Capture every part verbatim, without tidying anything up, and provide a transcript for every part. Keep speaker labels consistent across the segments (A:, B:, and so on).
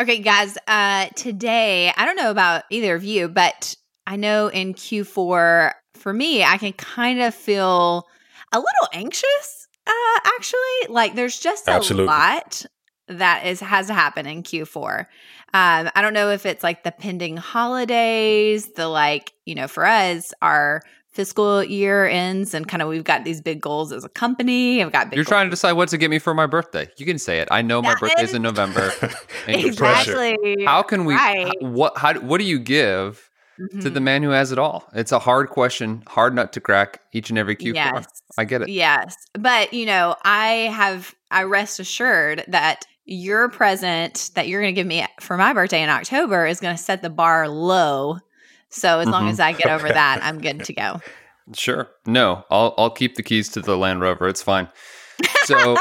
A: Okay, guys, uh, today, I don't know about either of you, but I know in Q four, for me, I can kind of feel a little anxious, uh, actually. Like there's just a
B: Absolutely.
A: lot that is has to happen in Q four. Um, I don't know if it's like the pending holidays, the like, you know, for us, our fiscal year ends and kind of we've got these big goals as a company. I've got big
C: You're
A: goals.
C: trying to decide what to get me for my birthday. You can say it. I know my
A: That
C: birthday's
A: is-
C: in November. And you're
A: Exactly.
C: How can we?
A: Right.
C: How, what? How? What do you give
A: Mhm.
C: to the man who has it all? It's a hard question, hard nut to crack each and every Q four.
A: Yes.
C: I get it.
A: Yes. But, you know, I have, I rest assured that your present that you're going to give me for my birthday in October is going to set the bar low. So as long
C: Mhm.
A: as I get over that, I'm good to go.
C: Sure. No, I'll I'll keep the keys to the Land Rover. It's fine. So,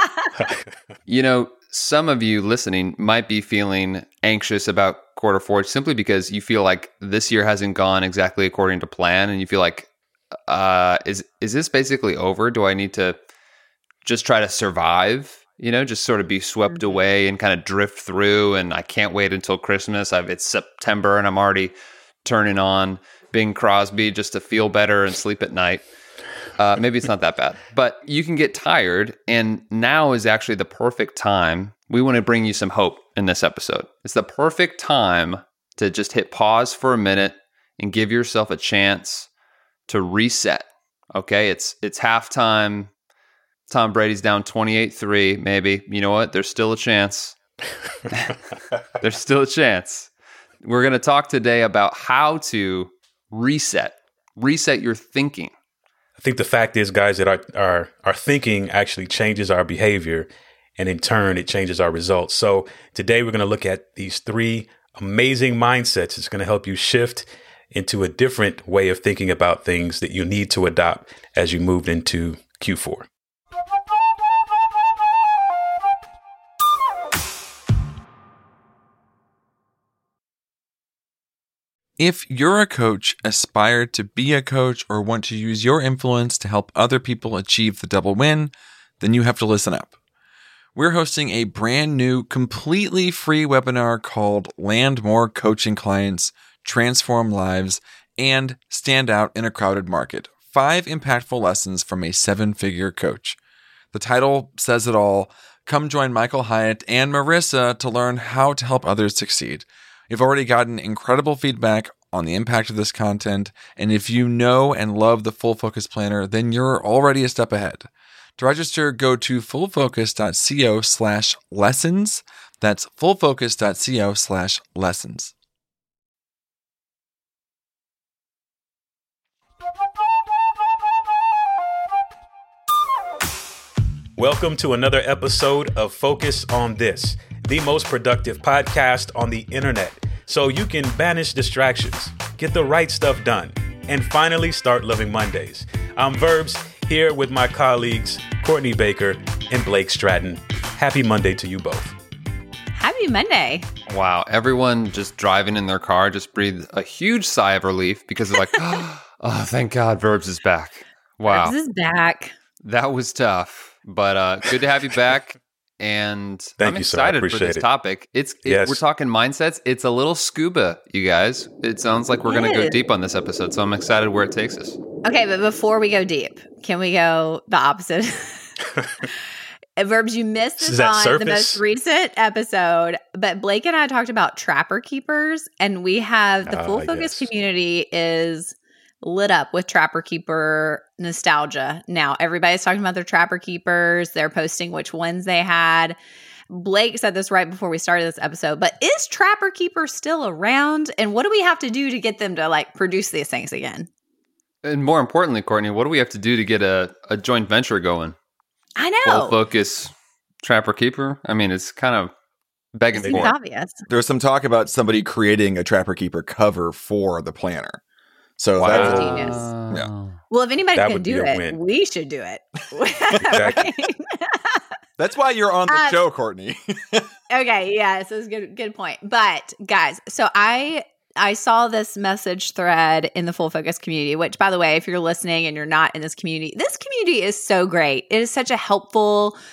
C: you know, some of you listening might be feeling anxious about quarter four simply because you feel like this year hasn't gone exactly according to plan, and you feel like, uh, is is this basically over? Do I need to just try to survive? You know, just sort of be swept
A: Mhm.
C: away and kind of drift through. And I can't wait until Christmas. I've, it's September, and I'm already turning on Bing Crosby just to feel better and sleep at night. Uh, maybe it's not that bad, but you can get tired, and now is actually the perfect time. We want to bring you some hope in this episode. It's the perfect time to just hit pause for a minute and give yourself a chance to reset. Okay, it's it's halftime. Tom Brady's down twenty-eight three, maybe. You know what? There's still a chance. There's still a chance. We're going to talk today about how to reset, reset your thinking.
B: I think the fact is, guys, that our, our, our thinking actually changes our behavior, and in turn, it changes our results. So today we're going to look at these three amazing mindsets. It's going to help you shift into a different way of thinking about things that you need to adopt as you move into Q four.
D: If you're a coach, aspire to be a coach, or want to use your influence to help other people achieve the double win, then you have to listen up. We're hosting a brand new, completely free webinar called Land More Coaching Clients, Transform Lives, and Stand Out in a Crowded Market. Five impactful lessons from a seven-figure coach. The title says it all. Come join Michael Hyatt and Marissa to learn how to help others succeed. We've already gotten incredible feedback on the impact of this content, and if you know and love the Full Focus Planner, then you're already a step ahead. To register, go to fullfocus.co slash lessons. That's fullfocus.co slash lessons.
B: Welcome to another episode of Focus on This, the most productive podcast on the internet, so you can banish distractions, get the right stuff done, and finally start loving Mondays. I'm Verbs, here with my colleagues, Courtney Baker and Blake Stratton. Happy Monday to you both.
A: Happy Monday.
C: Wow. Everyone just driving in their car just breathed a huge sigh of relief because they're like, oh, thank God Verbs is back. Wow.
A: This is back.
C: That was tough. But uh, good to have you back, and
B: Thank
C: I'm
B: you, sir. I
C: excited for
B: appreciate
C: this
B: it.
C: topic. It's it,
B: Yes.
C: We're talking mindsets. It's a little scuba, you guys. It sounds like we're going to go
A: Yes.
C: deep on this episode, so I'm excited where it takes us.
A: Okay, but before we go deep, can we go the opposite? Verbs, you missed this
B: Is that
A: on
B: surface?
A: the most recent episode, but Blake and I talked about Trapper Keepers, and we have the
B: Ah,
A: Full Focus
B: yes.
A: community is lit up with Trapper Keeper nostalgia. Now, everybody's talking about their Trapper Keepers. They're posting which ones they had. Blake said this right before we started this episode, but is Trapper Keeper still around? And what do we have to do to get them to like produce these things again?
C: And more importantly, Courtney, what do we have to do to get a, a joint venture going?
A: I
C: Full
A: know.
C: Focus Trapper Keeper? I mean, it's kind of begging
A: Seems
C: for it.
A: obvious.
E: There's some talk about somebody creating a Trapper Keeper cover for the planner. So
C: Wow.
E: that's
A: a genius.
E: Yeah.
A: Well, if anybody
B: That
A: can
B: would be
A: do
B: a
A: it,
B: win.
A: we should do it.
B: Exactly.
E: that's why you're on the
A: Uh,
E: show, Courtney.
A: Okay, yeah, so it's a good good point. But guys, so I I saw this message thread in the Full Focus community, which by the way, if you're listening and you're not in this community, this community is so great. It is such a helpful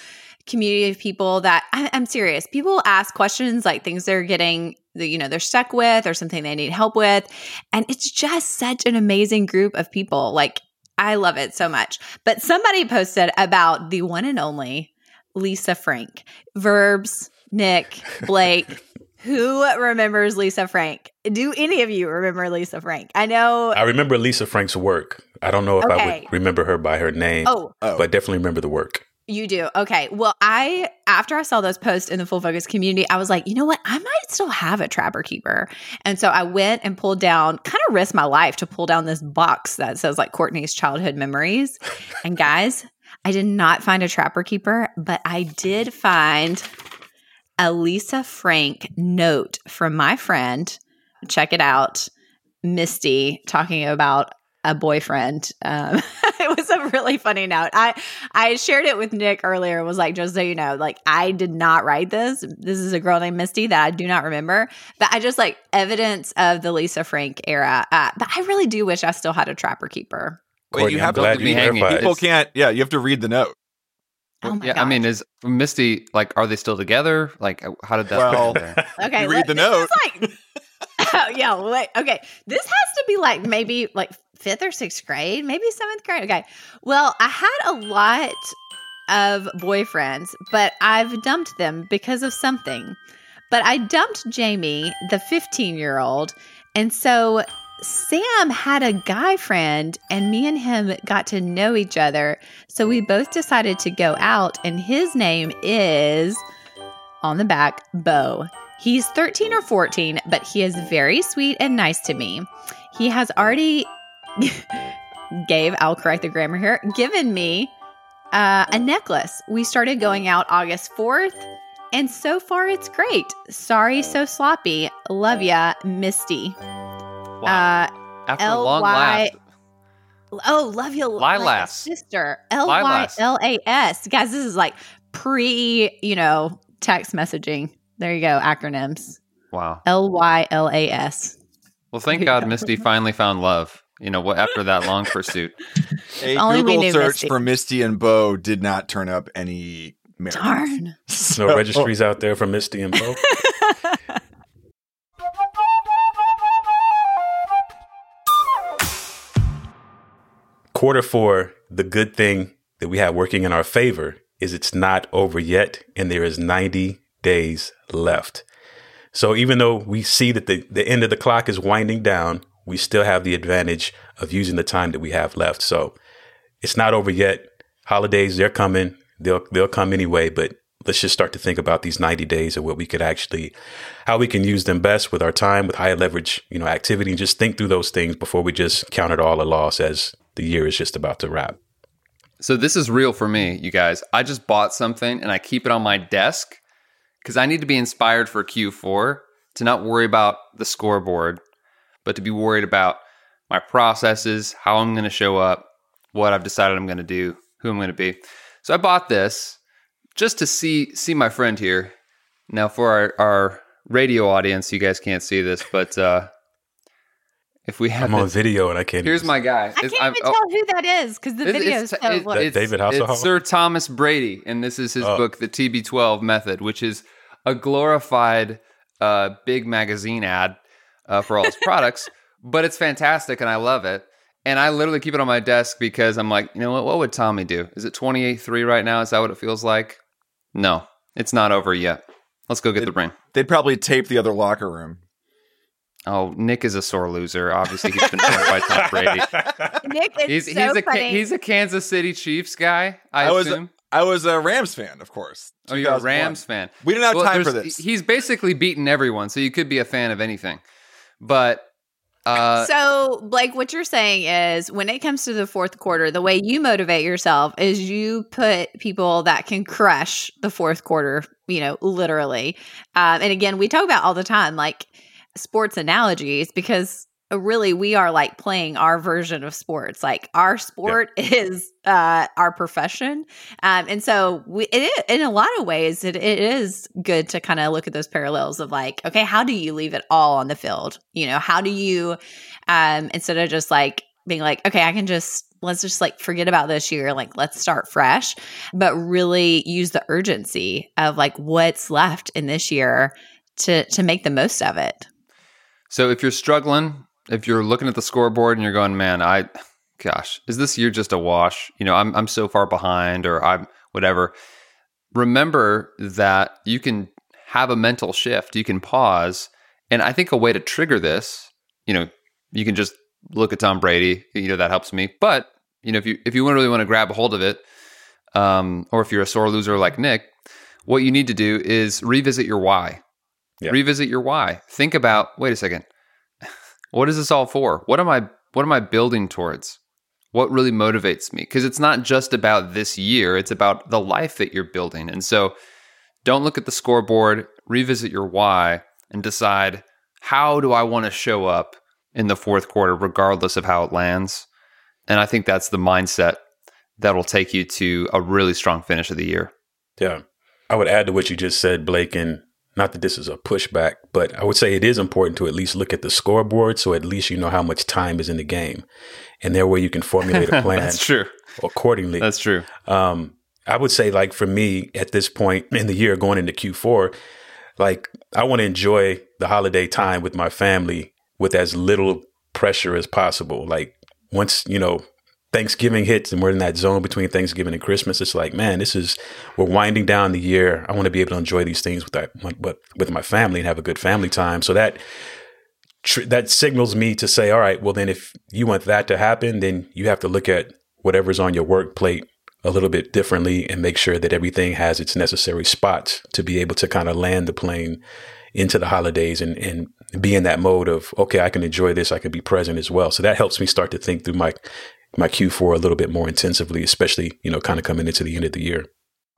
A: community of people that I, I'm serious. People ask questions like things they're getting, you know, they're stuck with or something they need help with. And it's just such an amazing group of people. Like, I love it so much. But somebody posted about the one and only Lisa Frank. Verbs, Nick, Blake. Who remembers Lisa Frank? Do any of you remember Lisa Frank? I know.
B: I remember Lisa Frank's work. I don't know if
A: Okay.
B: I would remember her by her name,
A: Oh,
E: Oh.
B: but definitely remember the work.
A: you do. Okay. Well, I, after I saw those posts in the Full Focus community, I was like, you know what? I might still have a Trapper Keeper. And so I went and pulled down, kind of risked my life to pull down this box that says like Courtney's childhood memories. And guys, I did not find a Trapper Keeper, but I did find a Lisa Frank note from my friend. Check it out. Misty talking about a boyfriend. Um, it was a really funny note. I, I shared it with Nick earlier. Was like, just so you know, like I did not write this. This is a girl named Misty that I do not remember, but I just like evidence of the Lisa Frank era. Uh, but I really do wish I still had a Trapper Keeper.
E: Wait,
B: Courtney,
E: you
B: I'm
E: have to
B: glad
C: leave
B: you
C: me hanging.
B: clarified.
E: People
C: It's-
E: can't. Yeah, you have to read the note.
A: Oh my
C: yeah,
A: gosh.
C: I mean, is Misty like? Are they still together? Like, how did that?
E: Well,
C: fit in there?
A: Okay,
E: You read
A: let-
E: the
A: this
E: note.
A: is like, oh, yeah, wait. Okay, this has to be like maybe like fifth or sixth grade, maybe seventh grade. Okay, well, I had a lot of boyfriends, but I've dumped them because of something. But I dumped Jamie, the fifteen-year-old, and so Sam had a guy friend, and me and him got to know each other. So we both decided to go out, and his name is on the back, Bo. He's thirteen or fourteen, but he is very sweet and nice to me. He has already gave, I'll correct the grammar here, given me uh, a necklace. We started going out August fourth, and so far it's great. Sorry, so sloppy. Love ya, Misty.
C: Wow.
A: Uh,
C: After
A: L
C: long
A: Y
C: last,
A: oh, love you, like a
C: Lilas.
A: sister. L Y L A S. Guys, this is like pre, you know, text messaging. There you go, acronyms.
C: wow.
A: L Y L A S.
C: Well, thank God Misty finally found love. You know what? After that long pursuit.
E: A
A: only we
E: Google
A: knew
E: search
A: Misty.
E: for Misty and Bo did not turn up any marriages.
A: Darn.
B: No registries out there for Misty and Bo. Quarter four, the good thing that we have working in our favor is it's not over yet, and there is ninety days left. So even though we see that the, the end of the clock is winding down, we still have the advantage of using the time that we have left. So it's not over yet. Holidays, they're coming. They'll they'll come anyway, but let's just start to think about these ninety days and what we could actually, how we can use them best with our time, with high leverage, you know, activity, and just think through those things before we just count it all a loss as the year is just about to wrap.
C: So this is real for me, you guys. I just bought something and I keep it on my desk because I need to be inspired for Q four to not worry about the scoreboard, but to be worried about my processes, how I'm going to show up, what I've decided I'm going to do, who I'm going to be. So I bought this just to see see my friend here. Now for our, our radio audience, you guys can't see this, but uh, if we have
B: I'm on
C: this,
B: video and I can't.
C: here's
B: even
C: my guy.
A: I
C: It's-
A: can't
C: I'm-
A: even
C: oh,
A: tell who that is because the
C: It's-
A: video
C: it's-
A: is so
C: it-
A: look.
C: it's-
B: David Hasselhoff?
C: It's Sir Thomas Brady, and this is his
B: Oh.
C: book, The T B twelve Method, which is a glorified uh, big magazine ad uh, for all his products. But it's fantastic, and I love it. And I literally keep it on my desk because I'm like, you know what? What would Tommy do? Is it twenty-eight three right now? Is that what it feels like? No, it's not over yet. Let's go get the ring.
E: They'd probably tape the other locker room.
C: Oh, Nick is a sore loser. Obviously, he's been turned by Tom Brady.
A: Nick, it's
C: He's
A: so
C: he's a Ka-
A: funny.
C: he's a Kansas City Chiefs guy. I,
E: I was
C: assume.
E: I was a Rams fan, of course.
C: Oh, you're a
E: two thousand one.
C: Rams fan.
E: We didn't have
C: Well,
E: time for
C: there's-
E: this.
C: He's basically beaten everyone, so you could be a fan of anything. But uh,
A: so, Blake, what you're saying is when it comes to the fourth quarter, the way you motivate yourself is you put people that can crush the fourth quarter, you know, literally. Um, and again, we talk about all the time, like sports analogies, because really we are like playing our version of sports. Like our sport is uh, our profession. Um, and so we, it is, in a lot of ways, it, it is good to kind of look at those parallels of like, okay, how do you leave it all on the field? You know, how do you, um, instead of just like being like, okay, I can just let's just like forget about this year. Like, let's start fresh, but really use the urgency of like what's left in this year to to make the most of it.
C: So if you're struggling, if you're looking at the scoreboard and you're going, man, I, gosh, is this year just a wash? You know, I'm I'm so far behind, or I'm whatever. Remember that you can have a mental shift. You can pause. And I think a way to trigger this, you know, you can just look at Tom Brady, you know, that helps me. But, you know, if you if you really want to grab a hold of it, um, or if you're a sore loser like Nick, what you need to do is revisit your why. Yeah. Revisit your why. Think about, wait a second, what is this all for? What am I what am I building towards? What really motivates me? Because it's not just about this year, it's about the life that you're building. And so don't look at the scoreboard, revisit your why, and decide, how do I want to show up in the fourth quarter, regardless of how it lands? And I think that's the mindset that will take you to a really strong finish of the year.
B: Yeah. I would add to what you just said, Blake, and not that this is a pushback, but I would say it is important to at least look at the scoreboard, so at least you know how much time is in the game. And there way you can formulate a plan
C: That's true.
B: accordingly.
C: That's true.
B: Um, I would say, like, for me at this point in the year going into Q four, like, I want to enjoy the holiday time with my family with as little pressure as possible. Like, once, you know, Thanksgiving hits and we're in that zone between Thanksgiving and Christmas, it's like, man, this is, we're winding down the year. I want to be able to enjoy these things with that, with, with my family and have a good family time. So that, tr- that signals me to say, all right, well, then if you want that to happen, then you have to look at whatever's on your work plate a little bit differently and make sure that everything has its necessary spots to be able to kind of land the plane into the holidays and, and be in that mode of, okay, I can enjoy this. I can be present as well. So that helps me start to think through my, my Q four a little bit more intensively, especially, you know, kind of coming into the end of the year.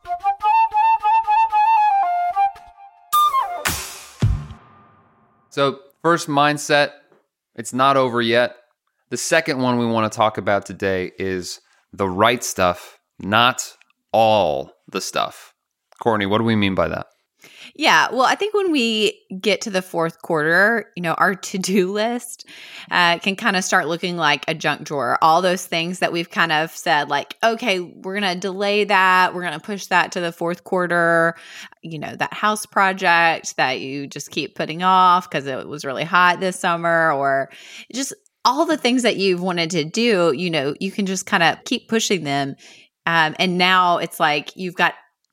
C: So first mindset, it's not over yet. The second one we want to talk about today is the right stuff, not all the stuff. Courtney, what do we mean by that?
A: Yeah, well, I think when we get to the fourth quarter, you know, our to-do list uh, can kind of start looking like a junk drawer. All those things that we've kind of said, like, okay, we're going to delay that. We're going to push that to the fourth quarter. You know, that house project that you just keep putting off because it was really hot this summer, or just all the things that you've wanted to do, you know, you can just kind of keep pushing them. Um, and now it's like you've got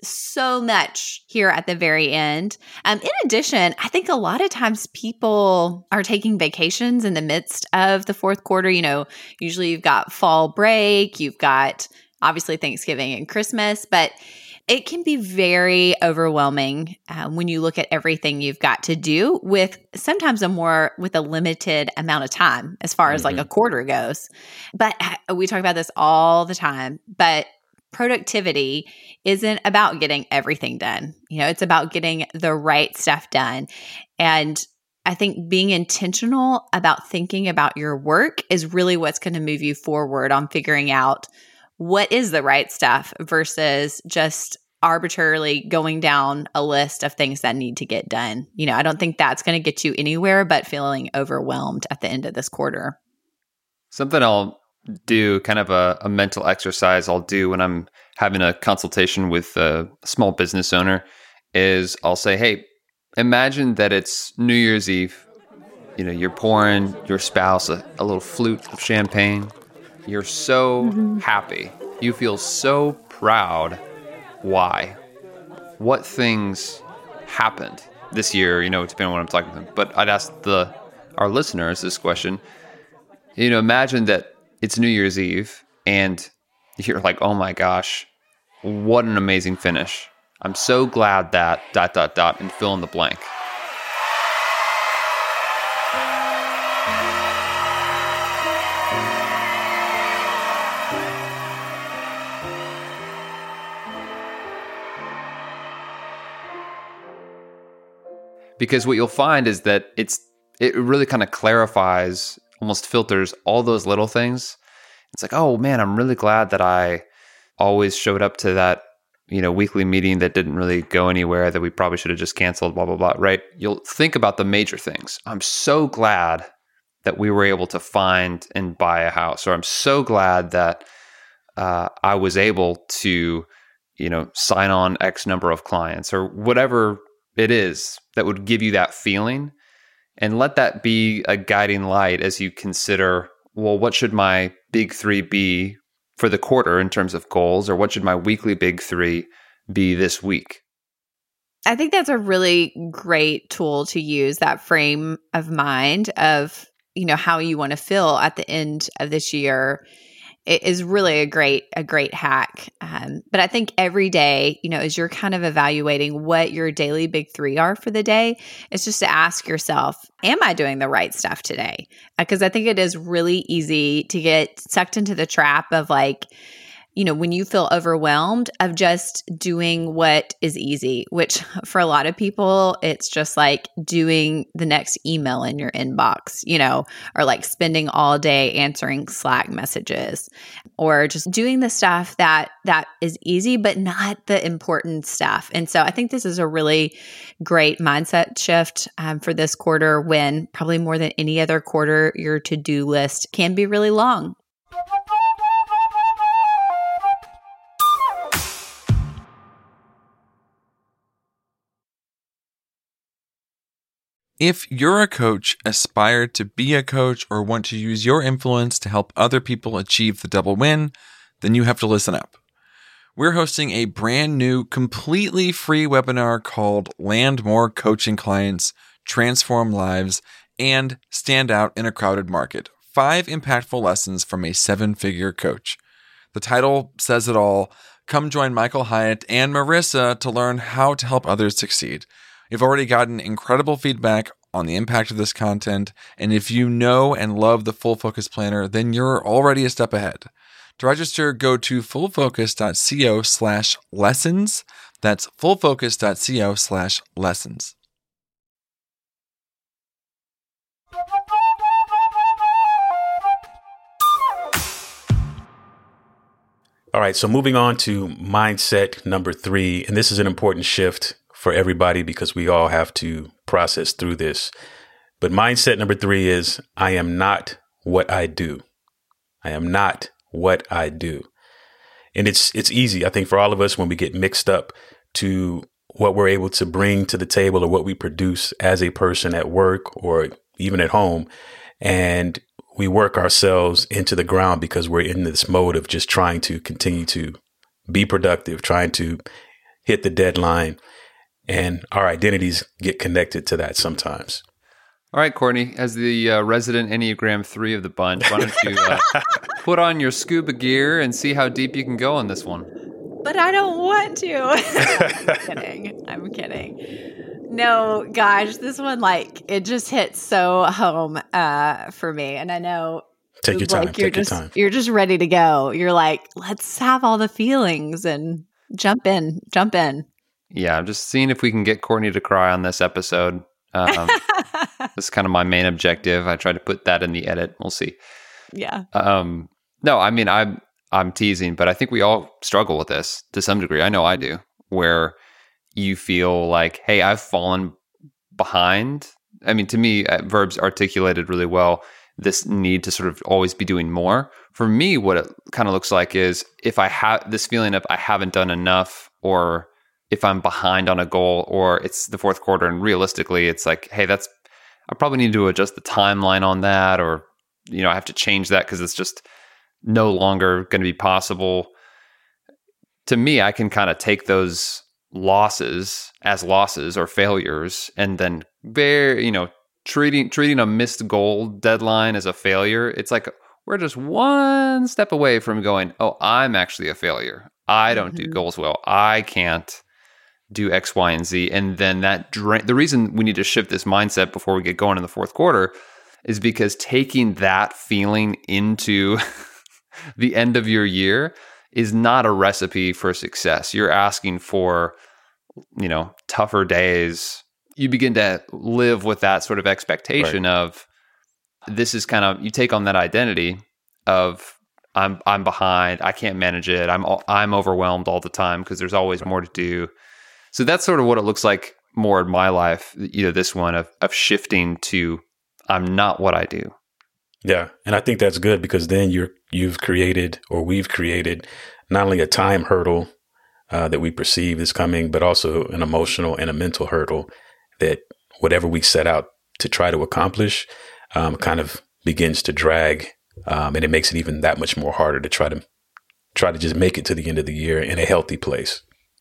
A: so much here at the very end. Um, in addition, I think a lot of times people are taking vacations in the midst of the fourth quarter. You know, usually you've got fall break, you've got obviously Thanksgiving and Christmas, but it can be very overwhelming uh, when you look at everything you've got to do with sometimes a more with a limited amount of time as far as mm-hmm. like a quarter goes. But uh, we talk about this all the time, but productivity isn't about getting everything done. You know, it's about getting the right stuff done. And I think being intentional about thinking about your work is really what's going to move you forward on figuring out what is the right stuff versus just arbitrarily going down a list of things that need to get done. You know, I don't think that's going to get you anywhere but feeling overwhelmed at the end of this quarter.
C: Something I'll do, kind of a, a mental exercise I'll do when I'm having a consultation with a small business owner is I'll say, hey, imagine that it's New Year's Eve. You know, you're pouring your spouse a, a little flute of champagne. You're so mm-hmm. happy. You feel so proud. Why? What things happened this year? You know, depending on what I'm talking about. But I'd ask the our listeners this question. You know, imagine that it's New Year's Eve and you're like, oh my gosh, what an amazing finish. I'm so glad that dot, dot, dot, and fill in the blank. Because what you'll find is that it's it really kind of clarifies, almost filters all those little things. It's like, oh man, I'm really glad that I always showed up to that, you know, weekly meeting that didn't really go anywhere, that we probably should have just canceled, blah, blah, blah, right? You'll think about the major things. I'm so glad that we were able to find and buy a house. Or I'm so glad that uh, I was able to, you know, sign on X number of clients or whatever it is that would give you that feeling. And let that be a guiding light as you consider, well, what should my big three be for the quarter in terms of goals, or what should my weekly big three be this week?
A: I think that's a really great tool to use, that frame of mind of, you know, how you want to feel at the end of this year. It is really a great, a great hack. Um, but I think every day, you know, as you're kind of evaluating what your daily big three are for the day, it's just to ask yourself, am I doing the right stuff today? Because I think it is really easy to get sucked into the trap of like, you know, when you feel overwhelmed of just doing what is easy, which for a lot of people, it's just like doing the next email in your inbox, you know, or like spending all day answering Slack messages, or just doing the stuff that that is easy, but not the important stuff. And so I think this is a really great mindset shift um, for this quarter, when probably more than any other quarter, your to-do list can be really long.
D: If you're a coach, aspire to be a coach, or want to use your influence to help other people achieve the double win, then you have to listen up. We're hosting a brand new, completely free webinar called Land More Coaching Clients, Transform Lives, and Stand Out in a Crowded Market. Five impactful lessons from a seven-figure coach. The title says it all. Come join Michael Hyatt and Marissa to learn how to help others succeed. We've already gotten incredible feedback on the impact of this content, and if you know and love the Full Focus Planner, then you're already a step ahead. To register, go to fullfocus.co slash lessons. That's fullfocus.co slash lessons.
B: All right, so moving on to mindset number three, and this is an important shift for everybody because we all have to process through this. But mindset number three is, I am not what I do. I am not what I do. And it's it's easy, I think, for all of us when we get mixed up to what we're able to bring to the table or what we produce as a person at work or even at home. And we work ourselves into the ground because we're in this mode of just trying to continue to be productive, trying to hit the deadline. And our identities get connected to that sometimes.
C: All right, Courtney, as the uh, resident Enneagram three of the bunch, why don't you uh, put on your scuba gear and see how deep you can go on this one?
A: But I don't want to. I'm kidding. I'm kidding. No, gosh, this one, like, it just hits so home uh, for me. And I know
B: Take your time.
A: Like, you're
B: Take your
A: just,
B: time.
A: You're just ready to go. You're like, let's have all the feelings and jump in, jump in.
C: Yeah, I'm just seeing if we can get Courtney to cry on this episode. Um, that's kind of my main objective. I tried to put that in the edit. We'll see.
A: Yeah.
C: Um, no, I mean, I'm I'm teasing, but I think we all struggle with this to some degree. I know I do, where you feel like, hey, I've fallen behind. I mean, to me, uh, Verbs articulated really well this need to sort of always be doing more. For me, what it kind of looks like is if I have this feeling of I haven't done enough, or if I'm behind on a goal, or it's the fourth quarter and realistically it's like, hey, that's, I probably need to adjust the timeline on that, or, you know, I have to change that because it's just no longer going to be possible. To me, I can kind of take those losses as losses or failures, and then very, you know, treating treating a missed goal deadline as a failure. It's like we're just one step away from going, oh, I'm actually a failure. I don't mm-hmm. do goals well. I can't do X, Y, and Z. And then that dra- the reason we need to shift this mindset before we get going in the fourth quarter is because taking that feeling into the end of your year is not a recipe for success. You're asking for, you know, tougher days. You begin to live with that sort of expectation right. of this is kind of, you take on that identity of I'm I'm behind, I can't manage it, I'm I'm overwhelmed all the time because there's always more to do. So that's sort of what it looks like more in my life, you know, this one of of shifting to I'm not what I do.
B: Yeah. And I think that's good because then you're, you've created or we've created not only a time hurdle uh, that we perceive is coming, but also an emotional and a mental hurdle that whatever we set out to try to accomplish um, kind of begins to drag. Um, and it makes it even that much more harder to try to try to just make it to the end of the year in a healthy place.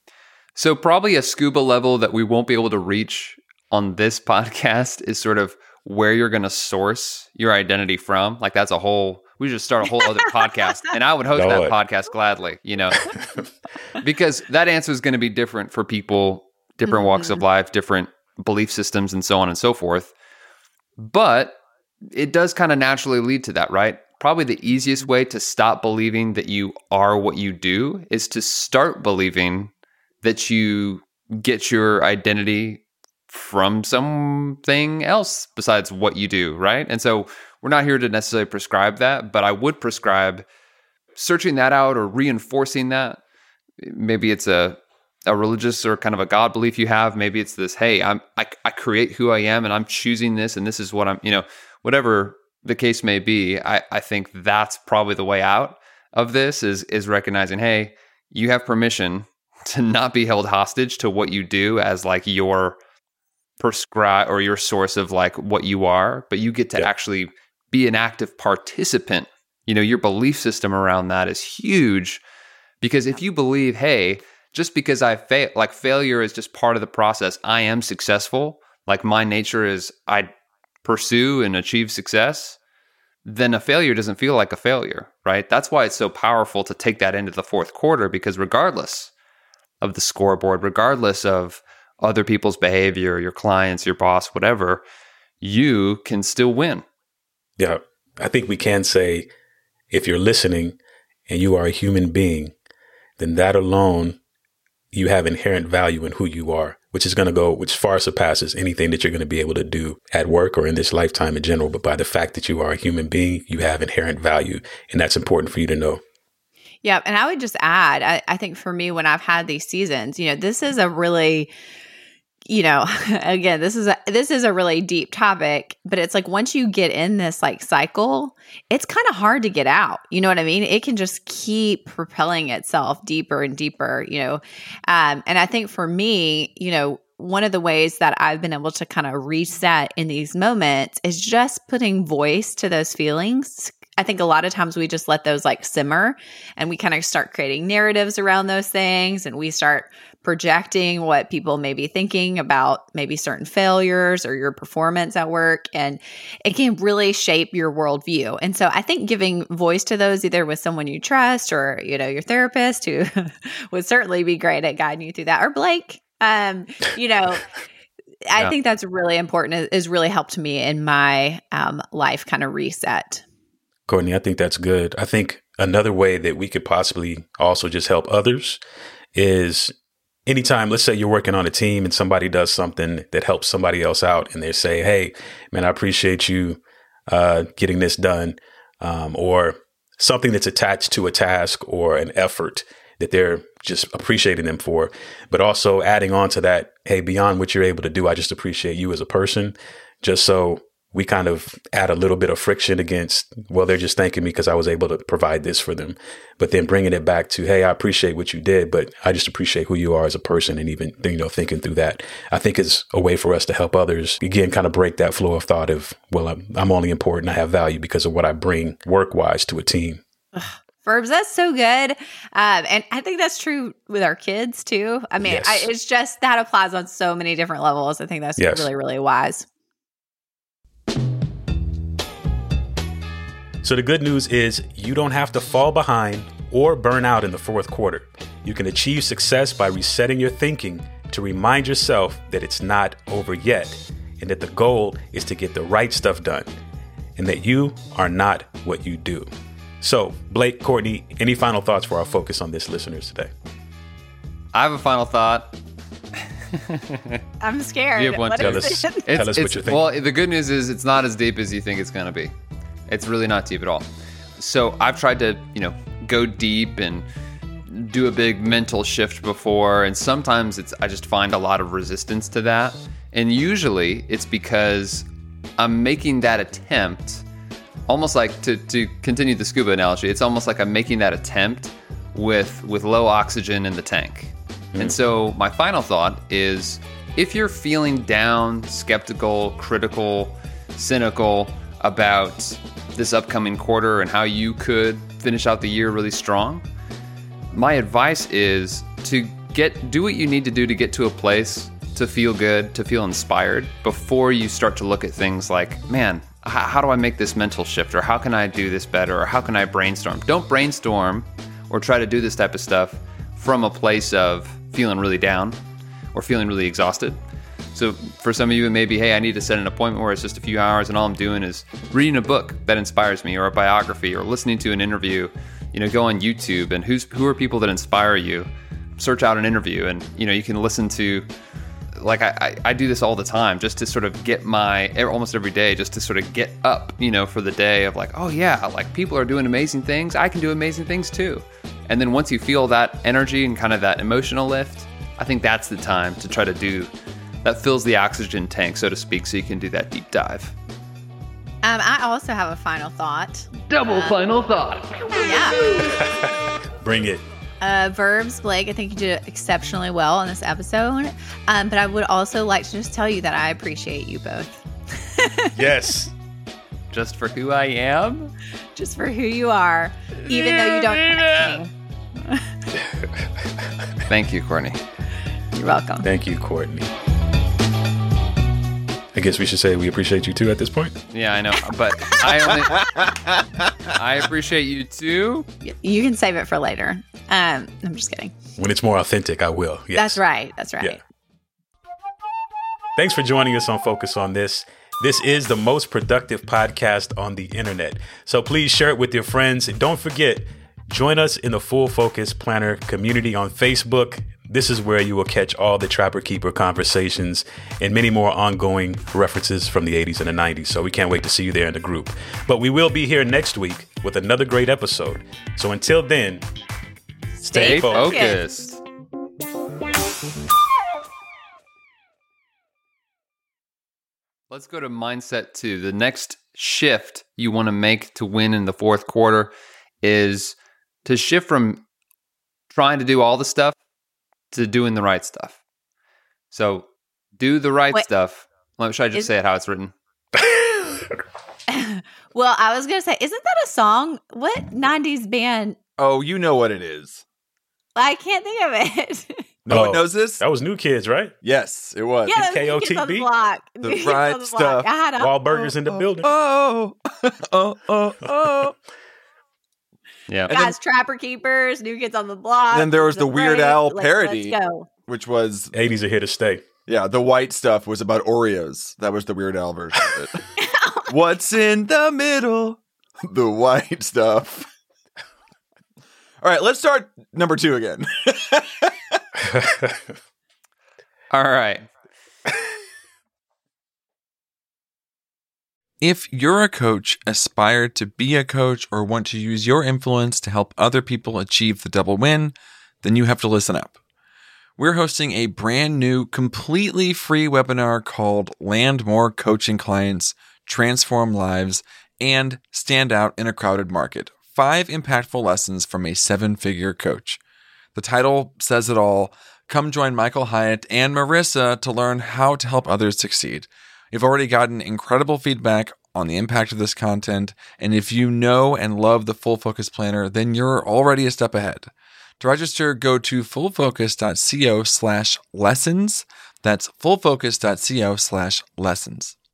C: So probably a scuba level that we won't be able to reach on this podcast is sort of where you're going to source your identity from. Like that's a whole, we should start a whole other podcast and I would host
B: Know
C: that
B: it.
C: podcast gladly, you know, because that answer is going to be different for people, different mm-hmm. walks of life, different belief systems and so on and so forth. But it does kind of naturally lead to that, right? Probably the easiest way to stop believing that you are what you do is to start believing that you get your identity from something else besides what you do, right? And so we're not here to necessarily prescribe that, but I would prescribe searching that out or reinforcing that. Maybe it's a a religious or kind of a God belief you have. Maybe it's this, hey, I'm I, I create who I am and I'm choosing this and this is what I'm, you know, whatever the case may be. I, I think that's probably the way out of this is is recognizing, hey, you have permission to not be held hostage to what you do as like your prescribe or your source of like what you are, but you get to yeah. actually be an active participant. You know, your belief system around that is huge because if you believe, hey, just because I fail, like failure is just part of the process. I am successful. Like my nature is I pursue and achieve success. Then a failure doesn't feel like a failure, right? That's why it's so powerful to take that into the fourth quarter because regardless of the scoreboard, regardless of other people's behavior, your clients, your boss, whatever, you can still win.
B: Yeah. I think we can say if you're listening and you are a human being, then that alone, you have inherent value in who you are, which is going to go, which far surpasses anything that you're going to be able to do at work or in this lifetime in general. But by the fact that you are a human being, you have inherent value. And that's important for you to know.
A: Yeah. And I would just add, I, I think for me, when I've had these seasons, you know, this is a really, you know, again, this is a, this is a really deep topic, but it's like, once you get in this like cycle, it's kind of hard to get out. You know what I mean? It can just keep propelling itself deeper and deeper, you know? Um, and I think for me, you know, one of the ways that I've been able to kind of reset in these moments is just putting voice to those feelings. I think a lot of times we just let those like simmer and we kind of start creating narratives around those things and we start projecting what people may be thinking about maybe certain failures or your performance at work. And it can really shape your worldview. And so I think giving voice to those either with someone you trust or, you know, your therapist who would certainly be great at guiding you through that, or Blake, um, you know, I yeah. think that's really important. It has really helped me in my um, life kind of reset.
B: Courtney, I think that's good. I think another way that we could possibly also just help others is anytime, let's say you're working on a team and somebody does something that helps somebody else out and they say, hey, man, I appreciate you uh, getting this done, um, or something that's attached to a task or an effort that they're just appreciating them for, but also adding on to that, hey, beyond what you're able to do, I just appreciate you as a person, just so we kind of add a little bit of friction against, well, they're just thanking me because I was able to provide this for them. But then bringing it back to, hey, I appreciate what you did, but I just appreciate who you are as a person. And even, you know, thinking through that, I think is a way for us to help others, again, kind of break that flow of thought of, well, I'm, I'm only important. I have value because of what I bring work wise to a team.
A: Verbs, that's so good. Um, and I think that's true with our kids too. I mean, yes. I, it's just that applies on so many different levels. I think that's yes. really, really wise.
B: So the good news is you don't have to fall behind or burn out in the fourth quarter. You can achieve success by resetting your thinking to remind yourself that it's not over yet and that the goal is to get the right stuff done and that you are not what you do. So, Blake, Courtney, any final thoughts for our focus on this listeners today?
C: I have a final thought.
A: I'm scared.
C: You have one
B: tell us, tell us what you're thinking.
C: Well, the good news is it's not as deep as you think it's going to be. It's really not deep at all. So I've tried to, you know, go deep and do a big mental shift before. And sometimes it's, I just find a lot of resistance to that. And usually it's because I'm making that attempt almost like to, to continue the scuba analogy, it's almost like I'm making that attempt with with low oxygen in the tank. Mm. And so my final thought is, if you're feeling down, skeptical, critical, cynical about this upcoming quarter and how you could finish out the year really strong, my advice is to get do what you need to do to get to a place to feel good, to feel inspired, before you start to look at things like, man, h- how do I make this mental shift? Or how can I do this better? Or how can I brainstorm? Don't brainstorm or try to do this type of stuff from a place of feeling really down or feeling really exhausted. So for some of you, it may be, hey, I need to set an appointment where it's just a few hours and all I'm doing is reading a book that inspires me, or a biography, or listening to an interview. You know, go on YouTube and who's who are people that inspire you? Search out an interview, and you know, you can listen to, like I, I, I do this all the time just to sort of get my, almost every day, just to sort of get up, you know, for the day of like, oh yeah, like people are doing amazing things. I can do amazing things too. And then once you feel that energy and kind of that emotional lift, I think that's the time to try to do, that fills the oxygen tank, so to speak, so you can do that deep dive.
A: Um, I also have a final thought.
C: Double
A: uh,
C: final thought.
A: Yeah.
B: Bring it.
A: Uh, verbs, Blake, I think you did exceptionally well on this episode. Um, but I would also like to just tell you that I appreciate you both.
B: Yes.
C: Just for who I am?
A: Just for who you are, even though you don't.
C: Thank you, Courtney.
A: You're welcome.
B: Thank you, Courtney. I guess we should say we appreciate you too at this point.
C: Yeah, I know, but I only I appreciate you too.
A: You can save it for later. Um, I'm just kidding.
B: When it's more authentic, I will. Yes.
A: That's right. That's right.
B: Yeah. Thanks for joining us on Focus on This. This is the most productive podcast on the internet. So please share it with your friends. And don't forget, join us in the Full Focus Planner community on Facebook. This is where you will catch all the Trapper Keeper conversations and many more ongoing references from the eighties and the nineties. So we can't wait to see you there in the group. But we will be here next week with another great episode. So until then, stay,
C: Stay focused. focused. Let's go to mindset two. The next shift you want to make to win in the fourth quarter is to shift from trying to do all the stuff to doing the right stuff. So do the right
A: Wait.
C: stuff. Should I just
A: Is-
C: say it how it's written?
A: Well, I was going to say, isn't that a song? What nineties band?
E: Oh, you know what it is.
A: I can't think of it.
E: No one knows this?
B: That was New Kids, right?
E: Yes, it was.
A: Yeah,
B: K O T B?
A: Kids on the Block.
E: The
A: Kids
E: right
A: on the Block.
E: stuff.
A: I had a,
B: Wahlburgers in the building.
E: Oh, oh, oh, oh.
C: Yeah.
E: And
A: Guys, Trapper Keepers, New Kids on the Block.
E: then there was the Weird
A: Break.
E: Al
A: Like,
E: parody.
A: Let's go.
E: Which was,
B: eighties are here to stay.
E: yeah, the white stuff was about Oreos. That was the Weird Al version of it. What's in the middle? The white stuff. All right, let's start number two again.
C: All right.
D: If you're a coach, aspire to be a coach, or want to use your influence to help other people achieve the double win, then you have to listen up. We're hosting a brand new, completely free webinar called Land More Coaching Clients, Transform Lives, and Stand Out in a Crowded Market. Five impactful lessons from a seven-figure coach. The title says it all. Come join Michael Hyatt and Marissa to learn how to help others succeed. We've already gotten incredible feedback on the impact of this content, and if you know and love the Full Focus Planner, then you're already a step ahead. To register, go to fullfocus.co slash lessons. That's fullfocus.co slash lessons.